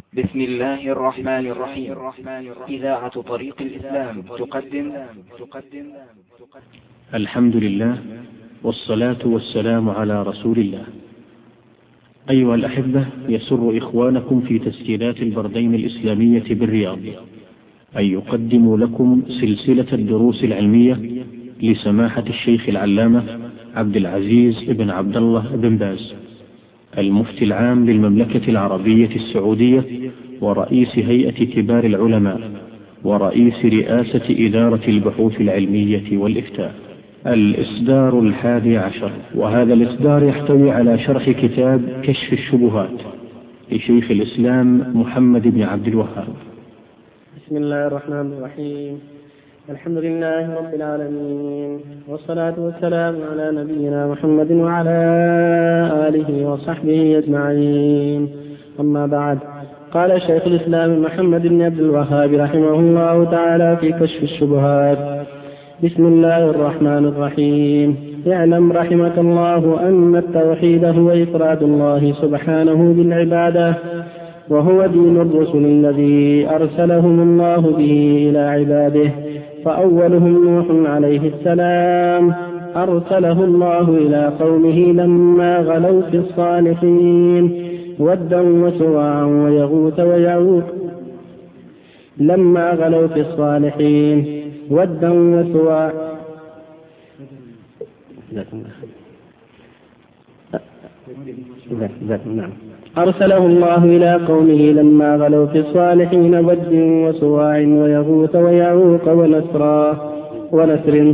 بسم الله الرحمن الرحيم. إذاعة طريق الإسلام تقدم الحمد لله والصلاة والسلام على رسول الله. أيها الأحبة، يسر إخوانكم في تسجيلات البردين الإسلامية بالرياض أن يقدموا لكم سلسلة الدروس العلمية لسماحة الشيخ العلامة عبد العزيز بن عبد الله بن باز، المفتي العام للمملكة العربية السعودية ورئيس هيئة كبار العلماء ورئيس رئاسة إدارة البحوث العلمية والإفتاء. الإصدار 11، وهذا الإصدار يحتوي على شرح كتاب كشف الشبهات لشيخ الإسلام محمد بن عبد الوهاب. بسم الله الرحمن الرحيم. الحمد لله رب العالمين، والصلاة والسلام على نبينا محمد وعلى آله وصحبه أجمعين. أما بعد، قال شيخ الإسلام محمد بن عبد الوهاب رحمه الله تعالى في كشف الشبهات: بسم الله الرحمن الرحيم. اعلم رحمك الله أن التوحيد هو إفراد الله سبحانه بالعبادة، وهو دين الرسل الذي أرسلهم الله به إلى عباده. فأولهم نوح عليه السلام، أرسله الله إلى قومه لما غلوا في الصالحين ودا وسواعا ويغوث ويعوق. لما غلوا في الصالحين ودا وسواعا أرسله الله إلى قومه لما غلوا في الصالحين ود وسواع ويغوث ويعوق ونسر.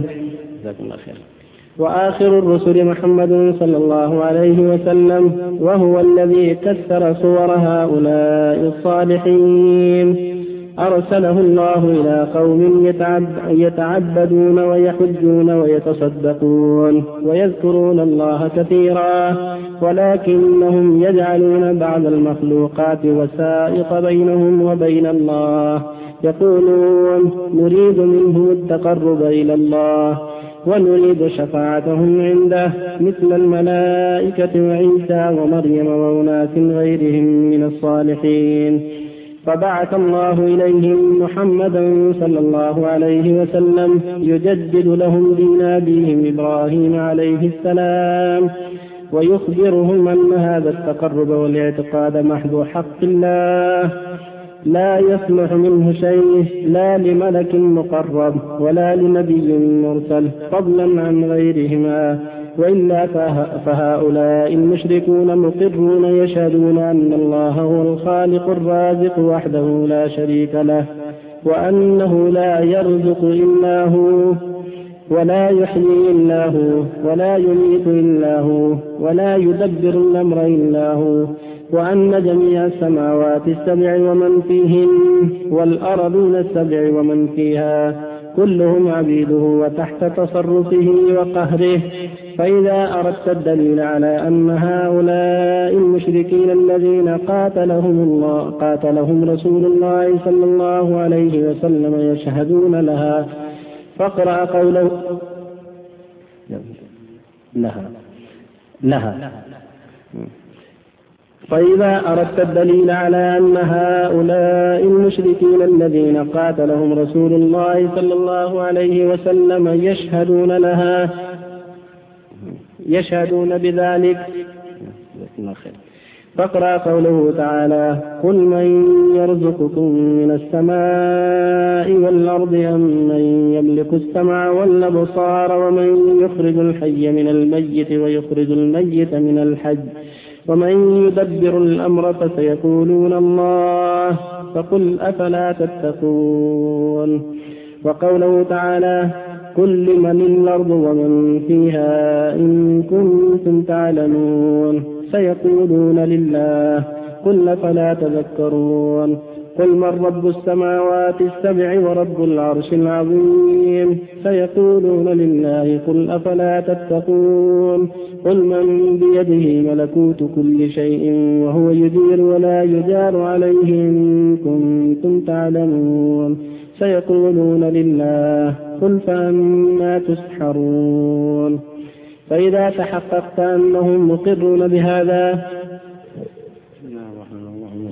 وآخر الرسل محمد صلى الله عليه وسلم، وهو الذي كسر صور هؤلاء الصالحين. أرسله الله إلى قوم يتعبدون ويحجون ويتصدقون ويذكرون الله كثيرا، ولكنهم يجعلون بعض المخلوقات وسائط بينهم وبين الله، يقولون نريد منهم التقرب إلى الله ونريد شفاعتهم عنده، مثل الملائكة وعيسى ومريم وأناس غيرهم من الصالحين. فبعث الله إليهم محمدا صلى الله عليه وسلم يجدد لهم دين أبيهم إبراهيم عليه السلام، ويخبرهم أن هذا التقرب والاعتقاد محض حق الله، لا يصلح منه شيء، لا لملك مقرب ولا لنبي مرسل، فضلا عن غيرهما. وإلا فهؤلاء المشركون مقرون يشهدون أن الله هو الخالق الرازق وحده لا شريك له، وأنه لا يرزق إلا هو، ولا يحيي إلا هو، ولا يميت إلا هو، ولا يدبر الأمر إلا هو، وأن جميع السماوات السبع ومن فيهن والأرضون السبع ومن فيها كلهم عبيده وتحت تصرفه وقهره. فإذا أردت الدليل على أن هؤلاء المشركين الذين قاتلهم رسول الله صلى الله عليه وسلم يشهدون لها، فاقرأ قوله لها. فإذا أردت الدليل على أن هؤلاء المشركين الذين قاتلهم رسول الله صلى الله عليه وسلم يشهدون بذلك، فاقرأ قوله تعالى: قل من يرزقكم من السماء والأرض أم من يملك السمع والأبصار ومن يخرج الحي من الميت ويخرج الميت من الحي ومن يدبر الأمر، فسيقولون الله، فقل أفلا تتقون. وقوله تعالى: قل لمن الأرض ومن فيها إن كنتم تعلمون، سيقولون لله، قل أفلا تذكرون. قل من رب السماوات السبع ورب العرش العظيم، سيقولون لله، قل أفلا تتقون. قل من بيده ملكوت كل شيء وهو يجير ولا يجار عليه إن كنتم تعلمون، سيقولون لله، قل فأنى تسحرون. فإذا تحققت أنهم مقرون بهذا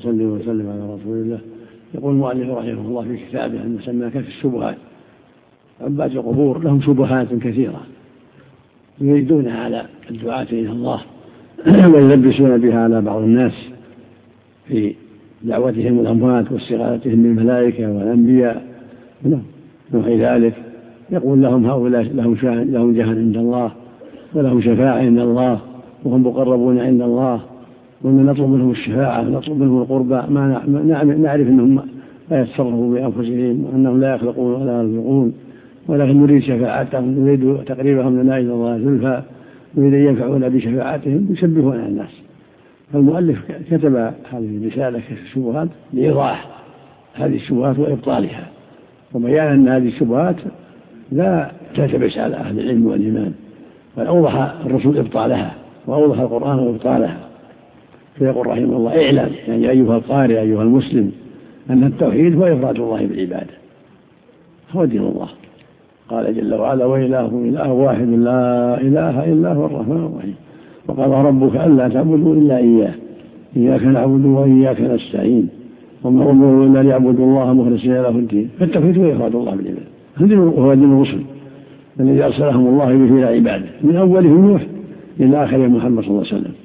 وصلي وسلم على رسول الله. يقول المؤلف رحمه الله في كتابه المسمى كشف الشبهات: عباد القبور لهم شبهات كثيرة يريدونها على الدعاة إلى الله ويلبسون بها على بعض الناس في دعوتهم الأموات واستغاثتهم بالملائكة والأنبياء ونحو ذلك. يقول لهم هؤلاء لهم جاه عند الله ولهم شفاعة عند الله وهم مقربون عند الله، ومن نطلب منهم الشفاعة نطلب منهم القربى ما نعرف أنهم لا يتصرفوا بأنفسهم وأنهم لا يخلقون ولا يرزقون، ولكن نريد شفاعتهم، نريد تقريبهم لنا إلى الله زلفى، نريد أن ينفعونا بشفاعتهم يشبهون الناس. فالمؤلف كتب هذه الرسالة كشف الشبهات لإيضاح هذه الشبهات وإبطالها وبيان أن هذه الشبهات لا تلتبس على أهل العلم والإيمان، بل أوضح الرسول إبطالها وأوضح القرآن وإبطالها. فيقول رحمه الله: اعلم يعني أيها القارئ أيها المسلم أن التوحيد هو إفراد الله بالعبادة، هو دين الله. قال جل وعلا: وإلهكم إله واحد لا إله إلا هو الرحمن الرحيم. وقال: ربك ألا تعبدوا إلا إياه إياك نعبد وإياك نستعين وما أمروا إلا ليعبدوا الله مخلصين له الدين. فالتوحيد هو إفراد الله بالعبادة، هو دين الرسل الذي أرسلهم الله به إلى عباده من أولهم نوح إلى آخر محمد صلى الله عليه وسلم،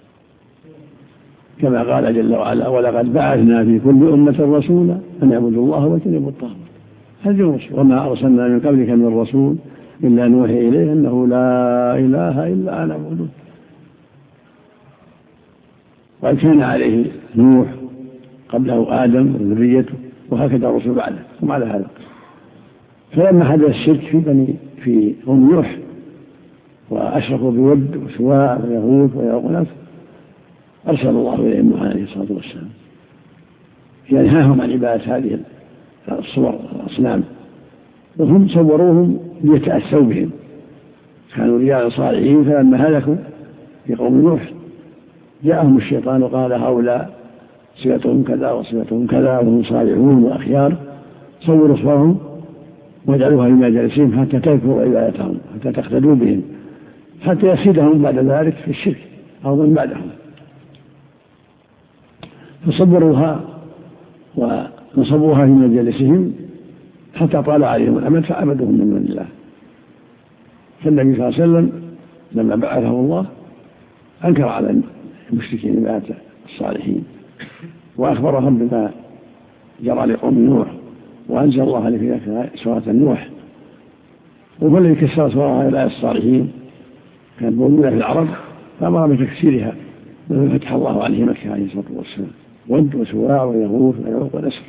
كما قال جل وعلا: ولقد بعثنا في كل أمة رسولا أن يعبدوا الله واجتنبوا الطاغوت. هذه الرسل، وما أرسلنا من قبلك من رسول إلا نوحي إليه أنه لا إله إلا أنا أعبده. وقد كان عليه نوح قبله آدم وذريته، وهكذا الرسل بعده وما على هذا. فلما حدث الشرك في قوم نوح وأشركوا بود وسواع ويغوث ويعوق أرسل الله إليهم عليه الصلاة والسلام ينهاهم عن عبادة هذه الصور الأصنام، وهم صوروهم ليتأسوا بهم. كانوا رجال صالحين، فلما هلكوا في قوم نوح جاءهم الشيطان وقال: هؤلاء صفتهم كذا وصفتهم كذا وهم صالحون وأخيار، صوروا صورهم واجعلوها في مجالسهم حتى تذكروا عبادتهم، حتى تقتدوا بهم، حتى يفسدهم بعد ذلك في الشرك أو من بعدهم. فصبروها ونصبوها في مجالسهم حتى طال عليهم الأمد فعبدوهم من دون الله. فالنبي صلى الله عليه وسلم لما بعثه الله أنكر على المشركين عبادة الصالحين وأخبرهم بما جرى لقوم نوح، وأنزل الله عليه في سورة نوح. وفالذي كسر سورة هؤلاء الصالحين كانت موجودة في العرب فأمر بتكسيرها من فتح الله عليه مكة عليه الصلاة والسلام، ود وسواع ويغوث ويعوق ونسر.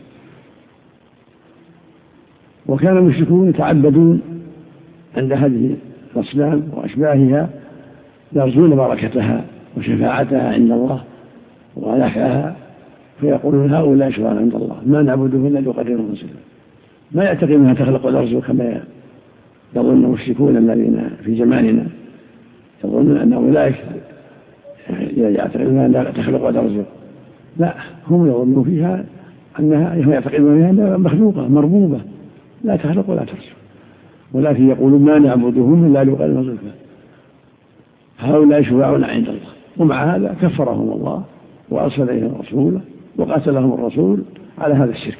وكان المشركون يتعبدون عند هذه الأصنام وأشباهها يرجون بركتها وشفاعتها عند الله ونفعها، فيقولون: هؤلاء شفعاء عند الله ما نعبدهم إلا ليقربونا إليه. ما يعتقد أنها تخلق الأرض كما يظن المشركون الذين في زماننا، يظنون أن أولئك يعتقدون أنها تخلق الأرض. لا، هم يظنون فيها أنها يعتقدون فيها أنها مخلوقة مربوبة لا تخلق ولا ترزق، ولكن يقولون: ما نعبدهم إلا ليقربونا إليه، هؤلاء شفعاؤنا عند الله. ومع هذا كفرهم الله وأرسل إليهم رسولا وقاتلهم الرسول على هذا الشرك.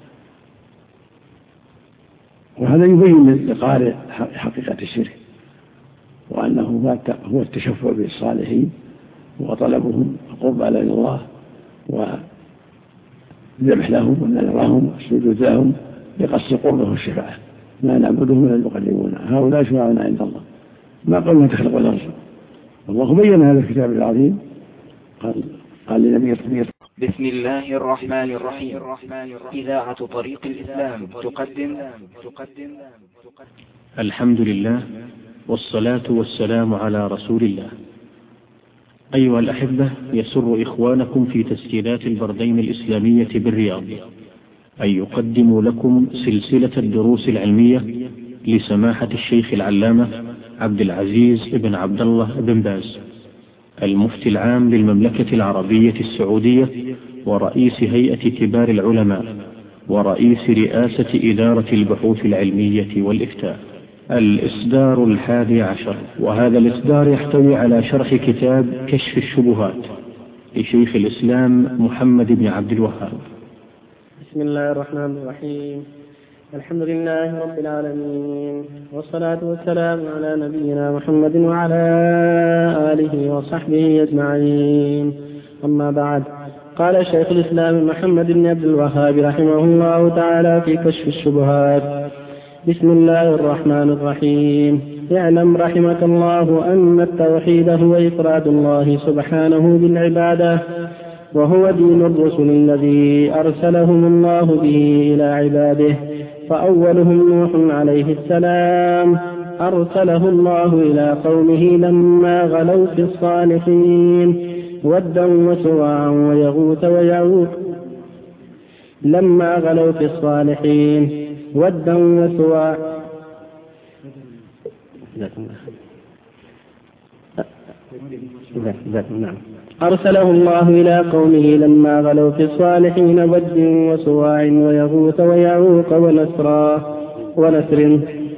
وهذا يبين للقارئ حقيقة الشرك، وأنه هو التشفع بالصالحين وطلبهم القرب إلى الله والذبح لهم والنذر لهم والسجود لهم لقصد قربه والشفاعة. ما نعبدهم إلا ليقربونا، هؤلاء شفعاؤنا عند الله ما قالوا تخلق الأرض. والله بين هذا الكتاب العظيم قال لنبي بسم الله الرحمن الرحيم. إذاعة طريق الإسلام تقدم الحمد لله والصلاة والسلام على رسول الله. أيها الأحبة، يسر إخوانكم في تسجيلات البردين الإسلامية بالرياض أن يقدموا لكم سلسلة الدروس العلمية لسماحة الشيخ العلامة عبد العزيز بن عبد الله بن باز، المفتي العام للمملكة العربية السعودية ورئيس هيئة كبار العلماء ورئيس رئاسة إدارة البحوث العلمية والإفتاء. الإصدار 11، وهذا الإصدار يحتوي على شرح كتاب كشف الشبهات لشيخ الإسلام محمد بن عبد الوهاب. بسم الله الرحمن الرحيم. الحمد لله رب العالمين، والصلاة والسلام على نبينا محمد وعلى آله وصحبه أجمعين. أما بعد، قال شيخ الإسلام محمد بن عبد الوهاب رحمه الله تعالى في كشف الشبهات: بسم الله الرحمن الرحيم. اعلم رحمك الله أن التوحيد هو إفراد الله سبحانه بالعبادة، وهو دين الرسل الذي أرسلهم الله به إلى عباده. فأولهم نوح عليه السلام، أرسله الله إلى قومه لما غلوا في الصالحين ودا وسواعا ويغوث ويعوق. لما غلوا في الصالحين ودا وسواعا أرسله الله إلى قومه لما غلوا في الصالحين ود وسواع ويغوث ويعوق ونسر.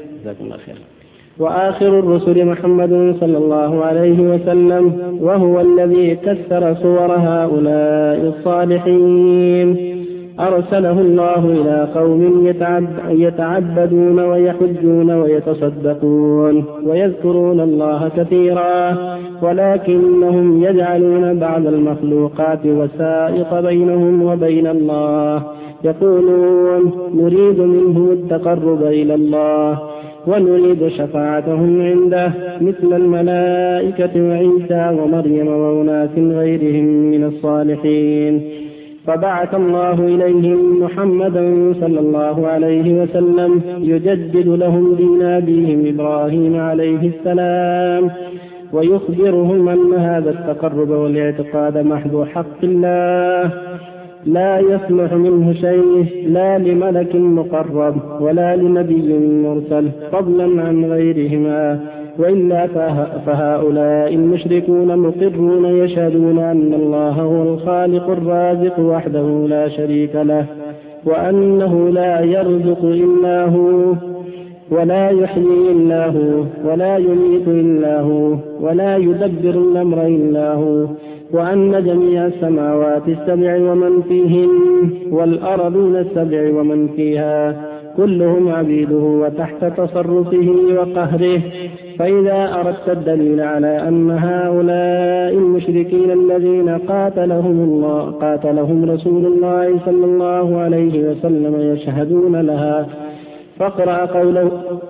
وآخر الرسل محمد صلى الله عليه وسلم، وهو الذي كسر صور هؤلاء الصالحين. أرسله الله إلى قوم يتعبدون ويحجون ويتصدقون ويذكرون الله كثيرا، ولكنهم يجعلون بعض المخلوقات وسائط بينهم وبين الله، يقولون نريد منهم التقرب إلى الله ونريد شفاعتهم عنده، مثل الملائكة وعيسى ومريم وأناس غيرهم من الصالحين. فبعث الله إليهم محمدا صلى الله عليه وسلم يجدد لهم دين أبيهم إبراهيم عليه السلام، ويخبرهم أن هذا التقرب والاعتقاد محض حق الله، لا يصلح منه شيء، لا لملك مقرب ولا لنبي مرسل، فضلا عن غيرهما. وإلا فهؤلاء المشركون مقرون يشهدون أن الله هو الخالق الرازق وحده لا شريك له، وأنه لا يرزق إلا هو، ولا يحيي إلا هو، ولا يميت إلا هو، ولا يدبر الأمر إلا هو، وأن جميع السماوات السبع ومن فيهن والأرضين السبع ومن فيها كلهم عبيده وتحت تصرفه وقهره. فإذا أردت الدليل على أن هؤلاء المشركين الذين قاتلهم رسول الله صلى الله عليه وسلم يشهدون لها، فاقرأ قوله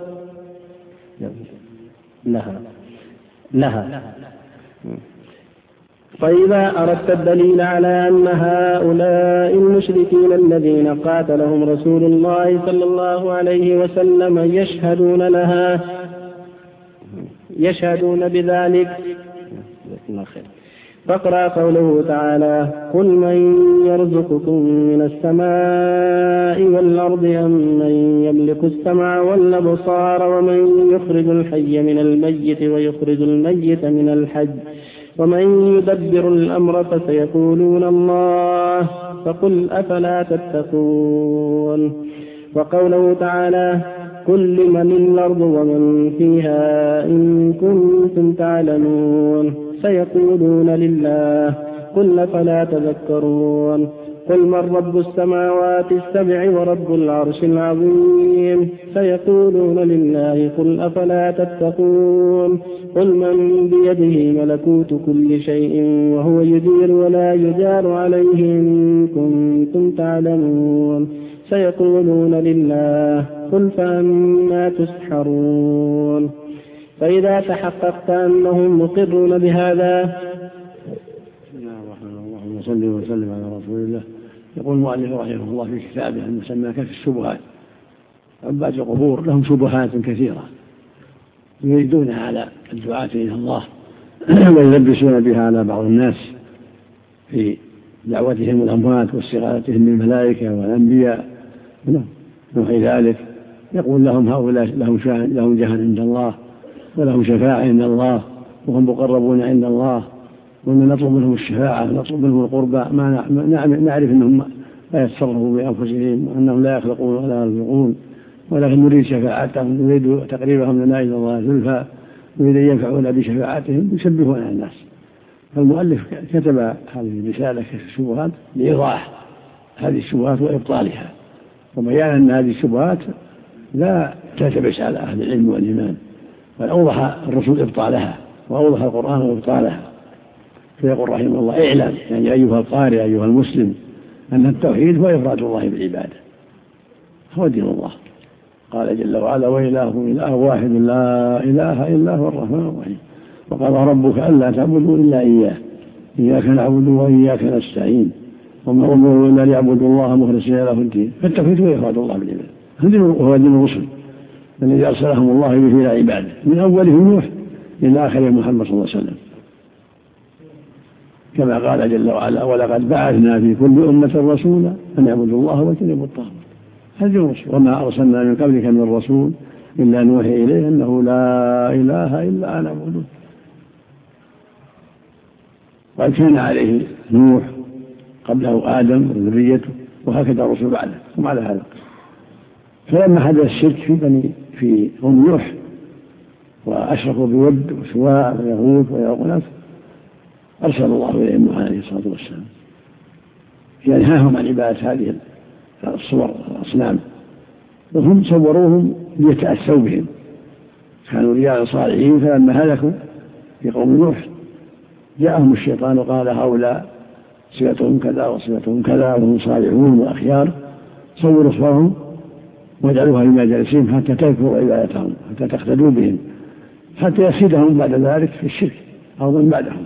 لها. فإذا أردت الدليل على أن هؤلاء المشركين الذين قاتلهم رسول الله صلى الله عليه وسلم يشهدون بذلك، فاقرأ قوله تعالى: قل من يرزقكم من السماء والأرض أم من يملك السمع والأبصار ومن يخرج الحي من الميت ويخرج الميت من الحي ومن يدبر الأمر، فسيقولون الله، فقل أفلا تتقون. وقوله تعالى: قل لمن الأرض ومن فيها إن كنتم تعلمون، سيقولون لله، قل أفلا تذكرون. قل من رب السماوات السبع ورب العرش العظيم، سيقولون لله، قل أفلا تتقون. قل من بيده ملكوت كل شيء وهو يجير ولا يجار عليه إن كنتم تعلمون، سيقولون لله، قل فأنى تسحرون. فإذا تحققت أنهم مقرون بهذا. بسم الله الرحمن الرحيم، اللهم صل وسلم على رسول الله. يقول المؤلف رحمه الله في كتابه المسمى كشف الشبهات: عباد القبور لهم شبهات كثيرة يريدونها على الدعاة إلى الله ويلبسون بها على بعض الناس في دعوتهم الأموات واستغاثتهم بالملائكة والأنبياء وغير ذلك. يقول لهم هؤلاء لهم جاه عند الله ولهم شفاعة عند الله وهم مقربون عند الله، وأن نطلب منهم الشفاعة نطلب منهم القربى، ما نعرف أنهم لا يتصرفوا بأنفسهم وأنهم لا يخلقون ولا يرزقون، ولكن نريد شفاعتهم، نريد تقريبهم لنا إلى الله زلفى، نريد أن ينفعونا بشفاعتهم، يشبهون الناس. فالمؤلف كتب هذه الرسالة كشف الشبهات لإيضاح هذه الشبهات وإبطالها، وبيان أن هذه الشبهات لا تلتبس على أهل العلم والإيمان، بل أوضح الرسول إبطالها وأوضح القرآن وإبطالها. فيقول رحمه الله: اعلم يعني أيها القارئ أيها المسلم أن التوحيد هو إفراد الله بالعبادة، هو دين الله. قال جل وعلا: وإلهكم إله واحد لا إله إلا هو الرحمن الرحيم. وقال ربك ألا تعبدوا إلا إياه إياك نعبد وإياك نستعين وما أمروا إلا ليعبدوا الله مخلصين له الدين. فالتوحيد هو إفراد الله بالعبادة، وهو دين الرسل الذي أرسلهم الله به إلى عباده من أولهم نوح إلى آخرهم محمد صلى الله عليه وسلم، كما قال جل وعلا: ولقد بعثنا في كل أمة رسولا أن يعبدوا الله واجتنبوا الطاغوت. هذه الرسل: وما أرسلنا من قبلك من رسول إلا نوحي إليه أنه لا إله إلا أنا أعبده. وقد كان عليه نوح قبله آدم وذريته، وهكذا الرسل بعده هم على هذا. فلما حدث الشرك في قوم نوح وأشركوا بود وسواع ويغوث ويعوق، أرسل الله إليهم نوح عليه الصلاة والسلام ينهاهم عن عبادة هذه الصور الأصنام، وهم صوروهم ليتأسوا بهم. كانوا رجال صالحين، فلما هلكوا في قوم نوح جاءهم الشيطان وقال: هؤلاء صفتهم كذا وصفتهم كذا وهم صالحون وأخيار، صوروا صورهم واجعلوها في مجالسهم حتى تذكروا عبادتهم، حتى تقتدوا بهم، حتى يفسدهم بعد ذلك في الشرك أو من بعدهم.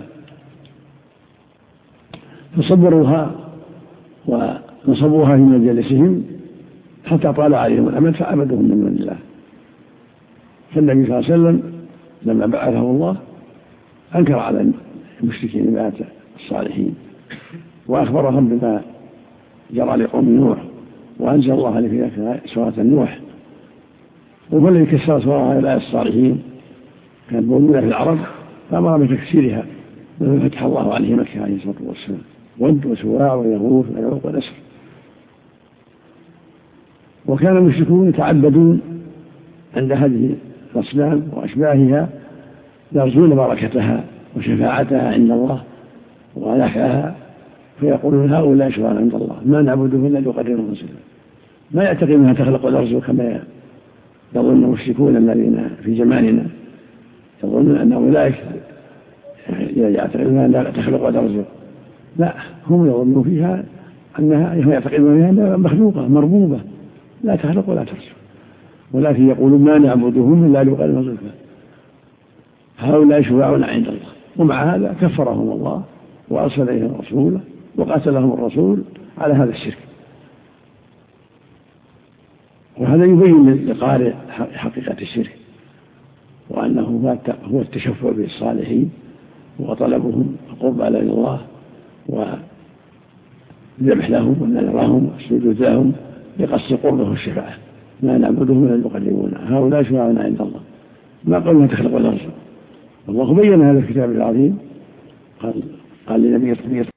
فصبروها ونصبوها في مجالسهم حتى طال عليهم الأمد فعبدوهم من دون الله. فالنبي صلى الله عليه وسلم لما بعثه الله أنكر على المشركين عبادة الصالحين وأخبرهم بما جرى لقوم نوح، وأنزل الله عليه في سورة النوح. وهو الذي كسر سورة هؤلاء الصالحين كانت موجودة في العرب، فأمر بتكسيرها لما فتح الله عليه مكة عليه الصلاة والسلام: ود وسواع ويغوث ويعوق ونسر. وكان المشركون يتعبدون عند هذه الأصنام وأشباهها، يرجون بركتها وشفاعتها عند الله ونفعها، فيقولون: هؤلاء شفعاء عند الله ما نعبدهم إلا ليقربونا رسلا. ما يعتقد أنها تخلق الأرض كما يظن المشركون الذين في زماننا، يظنون أن أولئك يعتقدون أنها تخلق الأرض. لا، هم يظنون فيها أنها يعتقدون أنها مخلوقة مربوبة لا تخلق ولا ترزق، ولكن يقولون: ما نعبدهم إلا ليقربونا رسلا، هؤلاء شفعاؤنا عند الله. ومع هذا كفرهم الله وأرسل إليهم رسولا وقاتلهم الرسول على هذا الشرك. وهذا يبين للقارئ حقيقة الشرك، وأنه هو التشفع بالصالحين وطلبهم القرب إلى الله والذبح لهم والنذر لهم والسجود لهم لقصد قربه والشفاعة. ما نعبدهم إلا ليقربونا، هؤلاء شفعاؤنا عند الله ما قالوا تخلق الأرض. الله بين هذا الكتاب العظيم، قال لنبيه